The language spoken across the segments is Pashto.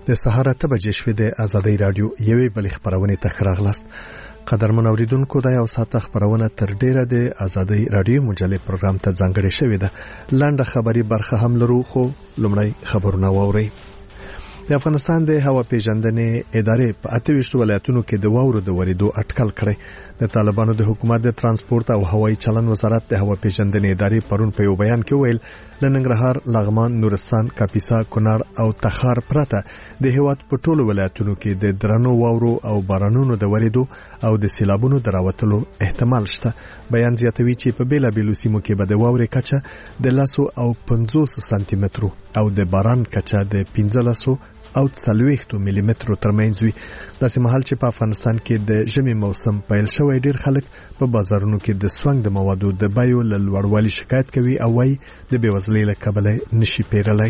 د سهار 8 بجې شوې د آزادۍ رادیو یوې بلې خبرونه ته راغلاست. قدرمن اوریدونکو دا یو ساعت خبرونه تر ډیره د آزادۍ رادیو مجلې پروګرام ته ځانګړې شوې ده. لاندې خبري برخه هم لرو، خو لومړی خبرونه واورئ. د افغانستان د هوا پیژندنې ادارې په 28 ولایتونو کې د واورو د وریدو اټکل کړی. د طالبانو د حکومت د ترانسپورت او هوایي چلن وزارت د هوا پیژندنې ادارې پرون په یو بیان کې ویل لننګرهار، لغمان، نورستان، کاپیسا، کونړ او تخار پرته د هیواد په ټولو ولایتونو کې د درنو واورو او بارانونو د وریدو او د سیلابونو د راوتلو احتمال شته. بیان زیاتوي چې په بیلابیلو سیمو کې به د واورې کچه د 100 او 50 سانتي مترو او د باران کچه د 15 او 40 ملي مترو ترمنځ وي. داسې مهال چې په افغانستان کې د ژمي موسم پیل شوی، ډیر خلک په بازارونو کې د سونګ د موادو د بیو له لوړوالي شکایت کوي او وايي د بیوزلۍ له کبله نشي پیرلای.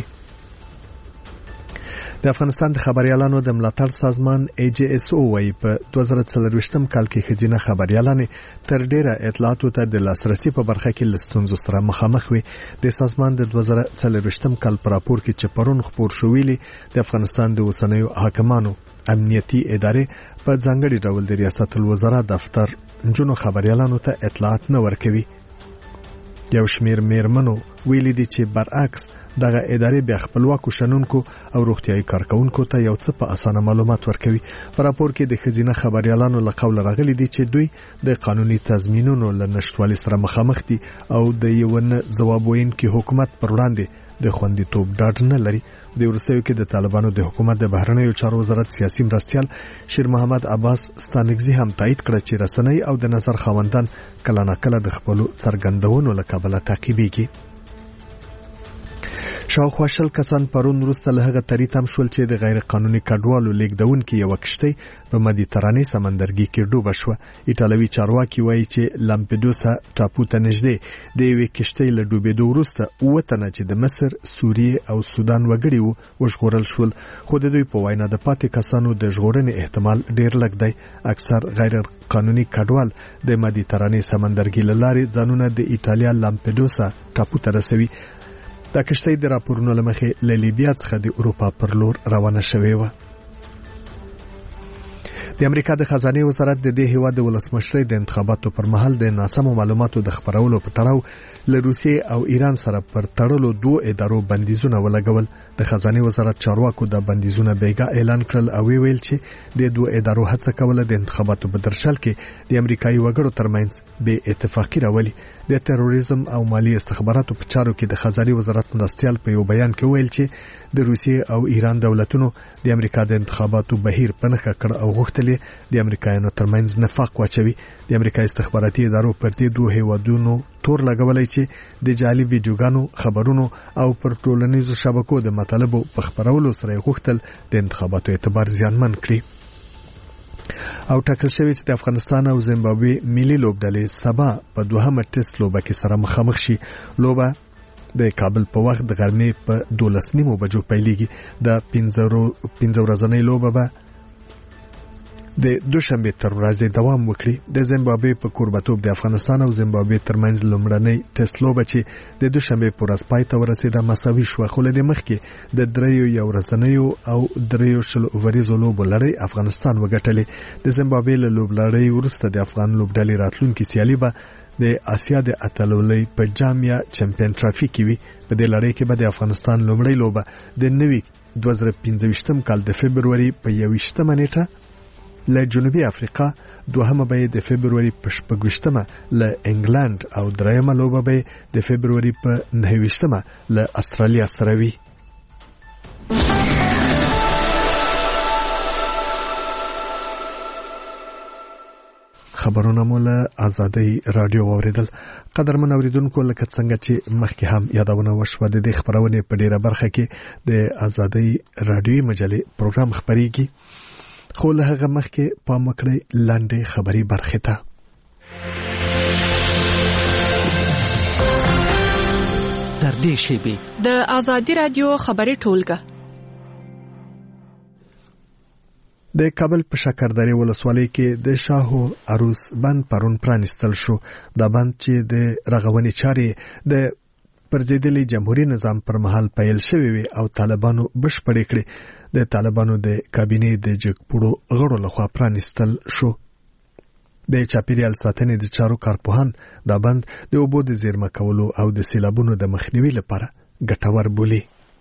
د افغانستان د خبريالانو د ملاتړ سازمان AJSO وايي په 2024م کال کې خزینه خبريالانې تر ډیره اطلاعاتو ته د لاسرسي په برخه کې لستونزو سره مخامخ وي. د سازمان د 2024م کال پر راپور کې چې پرون خبر شو ویلي د افغانستان د اوسنیو حاکمانو امنیتي ادارې په ځانګړي ډول د ریاست الوزرا دفتر جنو خبريالانو ته اطلاعات نه ورکوي. یو شمیر میرمنو ویلي دي چې برعکس دغه ادارې بیا خپلواکو شنونکو او روغتيایي کارکونکو ته یو څه په اسانه معلومات ورکوي. په راپور کې د خزینه خبريالانو له قول راغلي دي چې دوی د قانوني تضمینونو له نشټوالي سره مخامخ دي او د یو نه جواب ویونکي حکومت پر وړاندې د خوندیتوب ډاډ نه لري. د ورسېو کې د طالبانو د حکومت د بهرنیو چارو وزارت سیاسي مرستيال شیر محمد عباس ستانګزي هم تایید کړ چې رسنۍ او د نظر خاوندان کله ناکله د خپل څرګندونو له کبله تعقیبېږي. شاوخوا 20 کسان پرون وروسته له هغه تری تم شول چې د غیر قانوني کډوالو لیږدونکو یو کشتۍ په مدیترانې سمندرګي کې ډوبه شوه. ایټالوي چارواکي وایي چې لامپدوسا ټاپو ته نږدې د یوې کشتۍ له ډوبېدو وروسته 9 تنه چې د مصر، سوریې او سودان وګړي وو وژغورل شول، خو د دوی په وینا د پاتې کسانو د ژغورنې احتمال ډیر لږ دی. اکثر غیر قانوني کډوال د مدیترانې سمندرګي له لارې ځانونه د ایټالیا لامپدوسا ټاپو ته رسوي. دا کشتۍ د راپورونو لمخې له لیبیا څخه د اروپا پر لور روانه شوې و. د امریکا د خزانه وزارت د دې هیواد د ولسمشرۍ د انتخاباتو پر مهال د ناسمو معلوماتو د خبرولو په تړاو له روسیې او ایران سره پر تړلو 2 ادارو بندیزونه ولګول. د خزانه وزارت چارواکو د بندیزونه بیګا اعلان کړل او ویل چې د 2 ادارو هڅه کوله د انتخاباتو په درشل کې د امریکایي وګړو ترمنځ بې اتفاقی راولي. د تروریزم او مالی استخباراتو په چارو کې د خزانه وزارت مرستيال په یو بیان کې ویل چې د روسیې او ایران دولتونو د امریکا د انتخاباتو بهیر پنهخه کړ او غوښتل د امریکایانو ترمنځ نفاق واچوي. د امریکا استخباراتي ادارو پر دې 2 هیوادونو تور لګولای چې د جعلي ویډیوګانو، خبرونو او پر ټولنیزو شبکو د مطالبو په خبرولو سره غوښتل د انتخاباتو اعتبار زیانمن کړي. او ټاکل شوی چې د افغانستان او زیمبابوې ملي لوبډلې سبا په 2مه ټیسټ لوبه کې سره مخامخ شي. لوبه د کابل په وخت د غرمې په 12:30 بجو پیلېږي. د 15 ورځنۍ لوبه به د دوشنبه تر ورځې دوام وکړي. د زیمبابوې په کوربتوب د افغانستان او زیمبابوې ترمنځ لومړنۍ ټیسټ لوبه چې د دوشنبه پر ورځ پای ته ورسېده مساوي شوه، خو له مخکې د 3 ورځنیو او 3 اوریزو لوبو لړۍ افغانستان وګټلې. د زیمبابوې له لوبلړۍ وروسته د افغان لوبډلې راتلونکي سیالي به د آسیا د اتلولۍ په جام یا چمپیون ټرافي کې وي. په دې لړۍ کې به د افغانستان لومړۍ لوبه د نوي 2015م کال د فبرवरी په 21مه نیټه له جنوبي افریقا، 2مه به د فبرवरी په 26مه له انګلند او 3مه لوبه به د فبرवरी په 29مه له استرالیا سره وي. خبرونه مولا آزادۍ رادیو اوریدل. قدرمن اوریدونکو، لکه څنګه چې مخکې هم یادونه وشوه، د دې خبرونه په ډیره برخه کې د آزادۍ رادیو مجلې پروګرام خبريږي، خو له هغه مخکې پام وکړئ لاندې خبري برخه ته. تر دې شیبې د آزادۍ رادیو خبري ټولګه د کابل په شکردرې ولسوالۍ کې د شاهو عروس بند پرون پرانستل شو. دا بند چې د رغونې چارې د پرځېدلي جمهوریت نظام پر مهال پیل شوی وي او طالبانو بشپړې کړې. د طالبانو د کابینې د جګپوړو غړو لخوا پرانیستل شو. د چاپیریال ساتنې د چارو کارپوهان دا بند د اوبو د زیرمه کولو او د سیلابونو د مخنیوي لپاره ګټور بولي.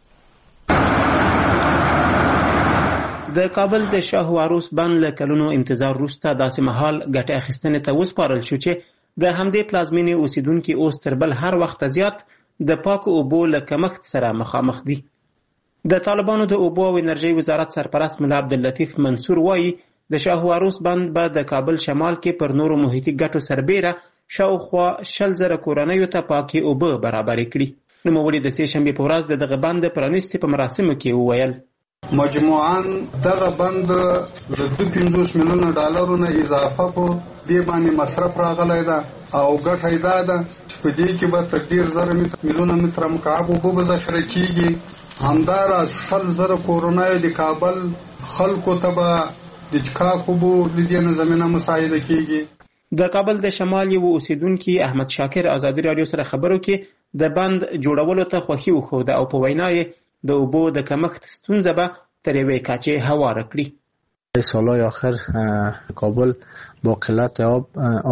د کابل د شاه عروس بند له کلونو انتظار وروسته داسې مهال ګټه اخیستنې ته وسپارل شو چې د همدې پلازمینې اوسیدونکي اوس تر بل هر وخت زیات د پاکو اوبو له کمښت سره مخامخ دي. د طالبانو د اوبو او انرژۍ وزارت سرپرست ملا عبداللطیف منصور وایي د شاه عروس بند به د کابل شمال کې پر نورو محیطي ګټو سربیره شاوخوا 100,000 کورنیو ته پاکې اوبه برابرې کړي. نوموړي د سې شنبې په ورځ د دغه بند د پرانیستې په مراسمو کې وویل مجموعاً دغه بند د 250 میلیونه ډالرو نه اضافه په دې باندې مصرف راغلی ده او ګټه یې دا ده چې په دې کې به تر 1,000 میلیونه متره مکعب اوبه به ذخیره کیږي. همداراز 100,000 کورنیو د کابل خلکو ته به د چکاک اوبو د دې نه زمینه مساعده کیږي. د کابل د شمال یو اوسیدونکي احمد شاکر ازادي رادیو سره خبرو کې د بند جوړولو ته خوښي وښوده او په وینا یې د اوبو د کمښت ستونزه به تر یوې کچې هواره کړي. سالهای آخر کابل با قلت آب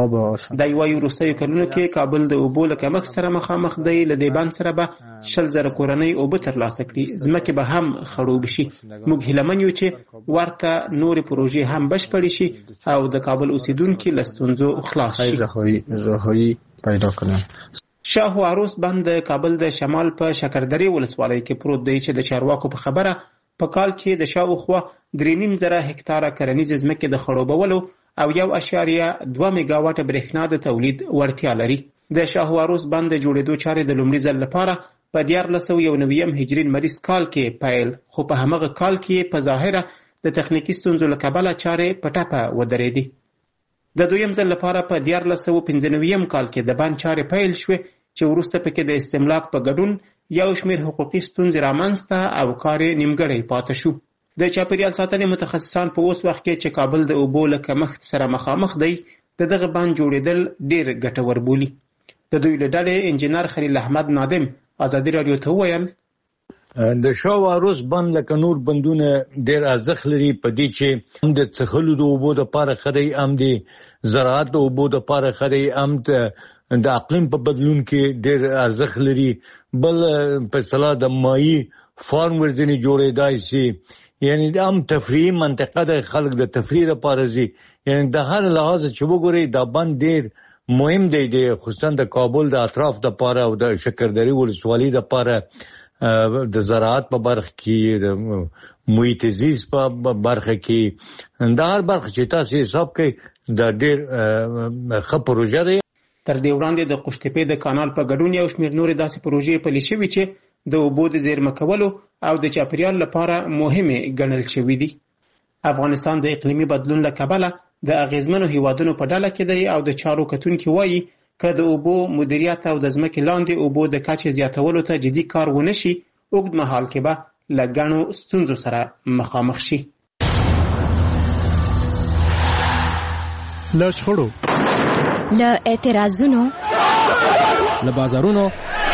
د یوې وروستیو کلونو کې کابل د اوبو له کمښت سره مخامخ دی. له دې بند سره به 100,000 کورنۍ اوبه ترلاسه کړي. ځمکې به هم خړوب شي. موږ هیله من یو چې ورته نورې پروژې هم بشپړې شي او د کابل اوسیدونکي له ستونزو خلاص شي. رهایی پیدا کنه. شاه عروس بند د کابل د شمال په شکردرې ولسوالۍ کې پروت دی چې د چارواکو په خبره په کال کې د شاوخوا 3.5 هکتاره کرنیزې ځمکې د خړوبولو او 1.2 میگاواټه برېښنا د تولید وړتیا لري. د شاه عروس بند د جوړېدو چارې د لومړي ځل لپاره په 1491 هجري لمریز کال کې پیل، خو په همغه کال کې په ظاهره د تخنیکي ستونزو له کبله چارې په ټپه ودرېدې. د دویم ځل لپاره په 1495 کال کې د بند چارې پیل شوې چې وروسته پکې د استملاک په ګډون یو شمېر حقوقي ستونزې رامنځته او کار یې نیمګړی پاتې شو. د چاپیریال ساتنې متخصصان په اوس وخت کې چې کابل د اوبو له کمښت سره مخامخ دی د دغه بند جوړېدل ډېر ګټور بولي. د دوی له ډلې انجینر خلیل احمد نادم ازادي رادیو ته وویل د شاه عروس بند لکه نور بندونه ډېر ارزښت لري په دې چې هم د څښلو د اوبو دپاره ښه دی، هم د زراعت د اوبو دپاره ښه دی، هم د اقلیم په بدلون کې ډېر ارزښت لري. بل په اصطلاح د مایي فارم ورځنې جوړېدای شي، یعنی هم تفریحي منطقه د خلک د تفریح لپاره ځي. یعنی د هر لحاظ چې وګورئ دا بند ډېر مهم دی خصوصا د کابل د اطراف دپاره او د شکردرې ولسوالۍ دپاره د زراعت په برخه کې، د محیط زیست په برخه کې، دا هر برخه چې تاسو حساب کوئ دا ډېر ښه پروژه دی. تر دې وړاندې د قوشتېپې د کانال په ګډون یو شمېر نورې داسې پروژې پلي شوي چې د اوبو د زیرمه کولو او د چاپیریال لپاره مهمې ګڼل شوي دي. افغانستان د اقلیمي بدلون له کبله د اغیزمنو هیوادونو په ډله کې دی او د چارو کتونکي وایي که د اوبو مدیریت او د ځمکې لاندې اوبو د کچې زیاتولو ته جدي کار ونه شي، اوږد مهال کې به له ګڼو ستونزو سره مخامخ شي. له شخړو، له اعتراضونو، له بازارونو،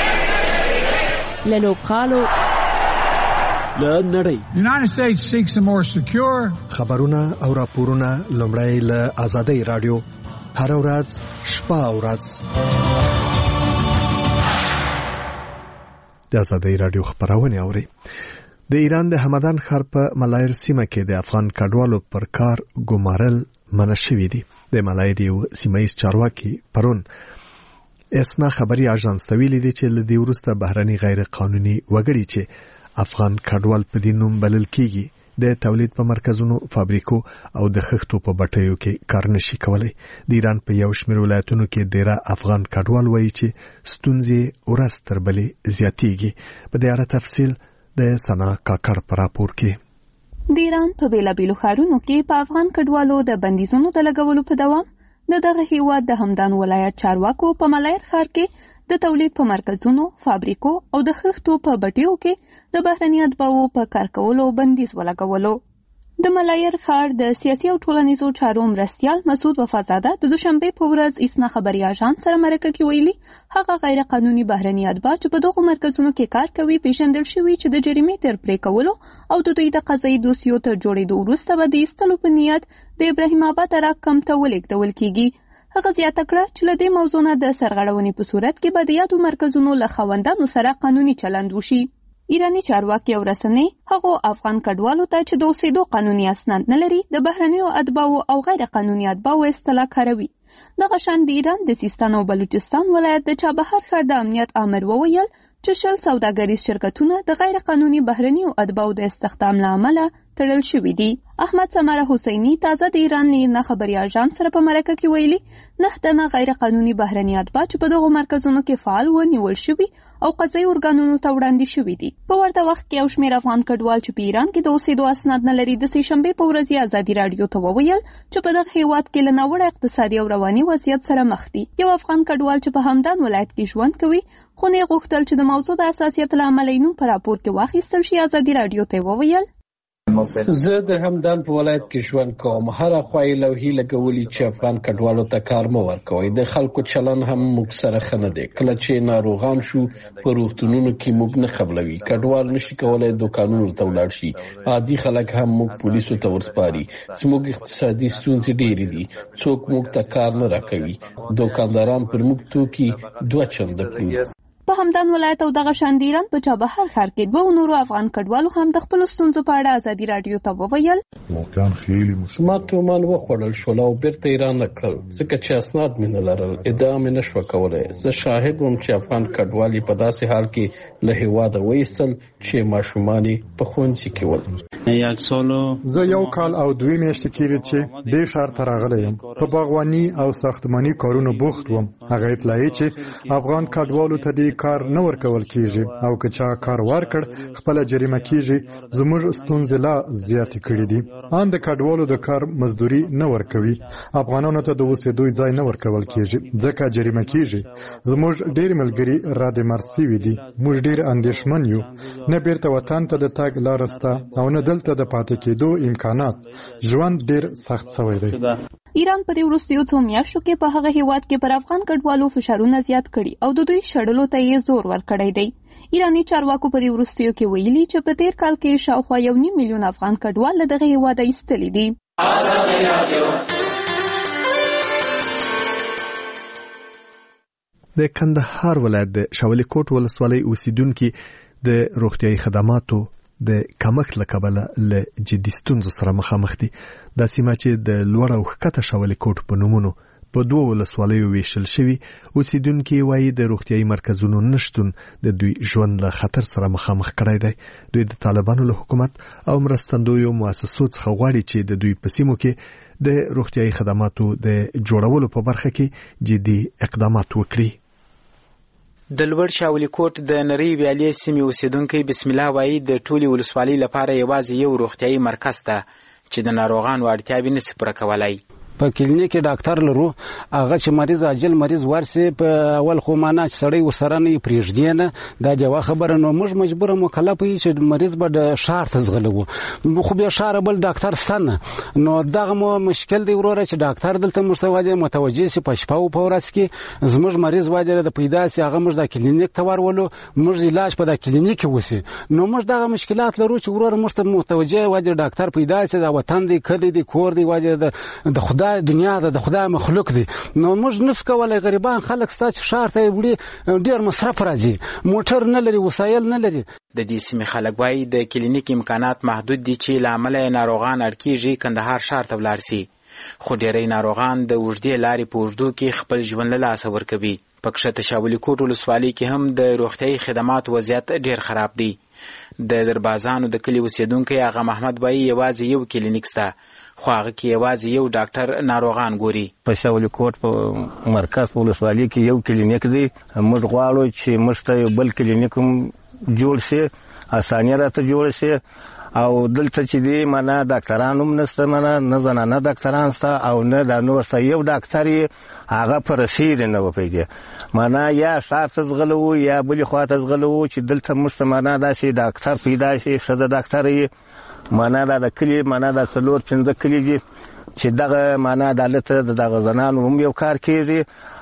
له لوبغالو، له نړۍ. United States seeks a more secure. خبرونه او راپورونه لومړی له آزادۍ رادیو هر ورځ شپه او ورځ. د آزادۍ رادیو خبرونه اوري. د ایران د همدان ښار په ملایر سیمه کې د افغان کډوالو پر کار ګمارل منع شوی دی. د ملایر یو سیمایي چارواکي پرون اسنا خبري اژانس ته ویلي دي چې له دې وروسته بهرني غیر قانوني وګړي چې افغان کډوال په دې نوم بلل کیږي د تولید په مرکزونو، فابریکو او د خښتو په بټیو کې کار نشي کولای. د ایران په یو شمېر ولایتونو کې ډېر افغان کډوال وایي چې ستونزې ورځ تر بلې زیاتېږي. په دې اړه تفصیل د سنا کاکړ په راپور کې. د ایران په بیلابیلو ښارونو کې په افغان کډوالو د بندیزونو د لګولو په دوام د دغه هیواد د همدان ولایت چارواکو په ملایر ښار کې د تولید په مرکزونو، فابریکو او د خښتو په بټیو کې د بهرني اتباعو په کار کولو بندیز ولګولو. د ملایر ښار د سیاسي او ټولنیزو چارو مرستیال مسعود وفازاده د دوشنبه په ورځ اسنا خبري اژانس سره مرکه کې ویلي هغه غیر قانوني بهرني اتباع چې په دغو مرکزونو کې کار کوي پیژندل شوي چې د جریمې تر پرې کولو او د دوی د قضایي دوسیو تر جوړېدو وروسته به د ایستلو په نیت د ابراهیم آباد راکم ته ولېږدول کیږي. هغه زیاته کړه چې له دې موضوع نه د سرغړونې په صورت کې به د یادو مرکزونو له خاوندانو سره قانوني چلند وشي. ایرانی چارواکي او رسنۍ هغو افغان کډوالو ته چې د اوسېدو قانوني اسناد نه لري د بهرنیو اتباعو او غیر قانوني اتباعو اصطلاح کاروي. دغه شان د ایران د سیستان او بلوچستان ولایت د چابهار ښار د امنیت آمر وویل چې 20 سوداګریز شرکتونه د غیر قانوني بهرنیو اتباعو د استخدام له امله تړل شوي دي. احمد سماره حسیني تازه د ایران نه خبري اژانس سره په مرکه کې ویلي 9 تنه غیر قانوني بهرني اتباع چې په دغو مرکزونو کې فعال و نیول شوي او قضایي ارګانونو ته وړاندې شوي دي. په ورته وخت کې یو شمېر افغان کډوال چې په ایران کې د اوسېدو اسناد نه لري د سهشنبې په ورځ ازادي راډیو ته وویل چې په دغه هیواد کې له ناوړه اقتصادي او رواني وضعیت سره مخ دي. یو افغان کډوال چې په همدان ولایت کې ژوند کوي خو نه غوښتل چې د موضوع د اساسیت له امله یې نوم په راپور کې واخیستل شي ازادي راډیو ته وویل زه د همدان په ولایت کې ژوند کوم. هر خواهی لوحې لګولي چې افغان کډوالو ته کار مه ورکوئ. د خلکو چلن هم موږ سره ښه نه دی. کله چې ناروغان شو په روغتونونو کې موږ نه قبلوي. کډوال نشي کولای دوکانونو ته ولاړ شي. عادي خلک هم موږ پولیسو ته ورسپاري. زموږ اقتصادي ستونزې ډېرې دي. څوک موږ ته کار نه راکوي. دوکانداران پر موږ توکي 2 چنده پلوري. په همدان ولایت او دغه شان د ایران په چابهار ښار کې 2 نورو افغان کډوالو هم د خپل ستونزو په اړه ازادي راډیو ته وویل ما تومان وخوړل شول او بیرته ایران نکړل ځکه چې اسناد مې نه لرل. ادعا مې نشوه کولی. زه شاهد وم چې افغان کډوالي په داسې حال کې له هیواده وایستل چې ماشومان په ښوونځي کې ول. زه 1 کال او 2 میاشتې کېږي چې دې ښار ته راغلی یم. په باغواني او ساختماني کارونو بوخت وم. هغه اطلاعیې چې افغان کډوالو ته دې کار نه ورکول کیږي او که چا کار ورکړ خپل جریمه کیږي. زموږ ستونزې لا زیاتې کړې دي. ان د کډوالو د کار مزدوري نه ورکوي. افغانانو ته د اوسېدو ځای نه ورکول کیږي ځکه جریمه کیږي. زموږ ډېر ملګري راد مرسي وي دي. موږ ډېر اندېښمن یو. نه بیرته وطن ته د تګ لار سته او نه دلته د پاتې کېدو امکانات. ژوند ډېر سخت شوی دی. ایران په دې وروستیو څو میاشتو کې په هغه هیواد کې پر افغان کډوالو فشارونه زیات کړي او د دوی شړلو ته یې زور ورکړی دی. ایرانی چارواکو په دې وروستیو کې ویلي چې په تیر کال کې شاوخوا 1.5 میلیون افغان کډوال له دغه هیواده ایستلي دي. د کندهار ولایت د شاولی کوټ ولسوالۍ اوسیدونکو د روغتیايي خدماتو د کمښت له کبله له جدي ستونزو سره مخامخ دي. دا سیمه چې د لوړ او ښکته شاولی کوټ په نومونو په 2 ولسوالیو ویشل شوي اوسیدونکو وایي د روغتیايي مرکزونو نشتون د دوی ژوند له خطر سره مخامخ کړی دی. دوی د طالبانو له حکومت او مرستندویو مؤسسو څخه غواړي چې د دوی په سیمو کې د روغتیايي خدماتو د جوړولو په برخه کې جدي اقدامات وکړي. د لوړ شاولی کوټ د نری ویالې سیمې اوسیدونکو بسم الله وایي د ټولي ولسوالۍ لپاره یوازې یو روغتیايي مرکز ته چې د ناروغانو اړتیاوې نشي پوره کولای. په کلینیک کې ډاکټر لرو هغه چې مریض عاجل مریض ورسي په اول خو معنا چې سړی وسره نه پریږدي نه دا د خبره نو موږ مجبور مکلف یو چې مریض به د شهر ته ځغلو خو بیا شهر بل ډاکټر سن نو دغه مو مشکل دی وروره چې ډاکټر دلته مستوجه متوجه سي په شپه او په ورځ کې زموږ مریض واجب د پیدا سي هغه موږ د کلینیک ته ورولو موږ علاج په د کلینیک کې وسی نو موږ دغه مشکلات لرو چې وروره موږ متوجه واجب ډاکټر پیدا سي د وطن دی کلی دی کور دی واجب د خدای دنیا د خدای مخلوق دی نو موږ نس کولای غریبان خلک ستاسو شهر ته وړي ډیر مصرف راځي موټر نه لري وسایل نه لري. د دې سیمې خلک وايي د کلینیک امکانات محدود دي چې لامل ناروغان اړکیږي کندهار شهر ته ولاړ سي خو ډیری ناروغان د وژدې لارې په وژدو کې خپل ژوند له لاسه ورکوي. په کښته شاولی کوټ ولسوالۍ کې هم د روغتیايي خدمات وضعیت ډیر خراب دی. د دربازانو د کلي اوسیدونکی هغه محمد وایي یوازې یو کلینیک شته خو هغه کې یوازې یو ډاکټر ناروغان ګوري. په شاولی کوټ په مرکز په ولسوالۍ کې یو کلینیک دی. موږ غواړو چې موږ ته یو بل کلینیک جوړ شي اسانه راته جوړ شي او دلته چې دی معنا ډاکټران هم نشته معنا نه زنانه ډاکټران شته او نه د نور څه یو ډاکټر هغه پر رسید نه وپیږي معنا یا شهر ته ځغلو یا بلې خوا ته ځغلو چې دلته موږ ته معنا داسې ډاکټر پیدا شي ښځه ډاکټر معنا د کلی معنا د څلور 5 کلی دي چې دغه معنا عدالت دغه زنانو هم یو کار کوي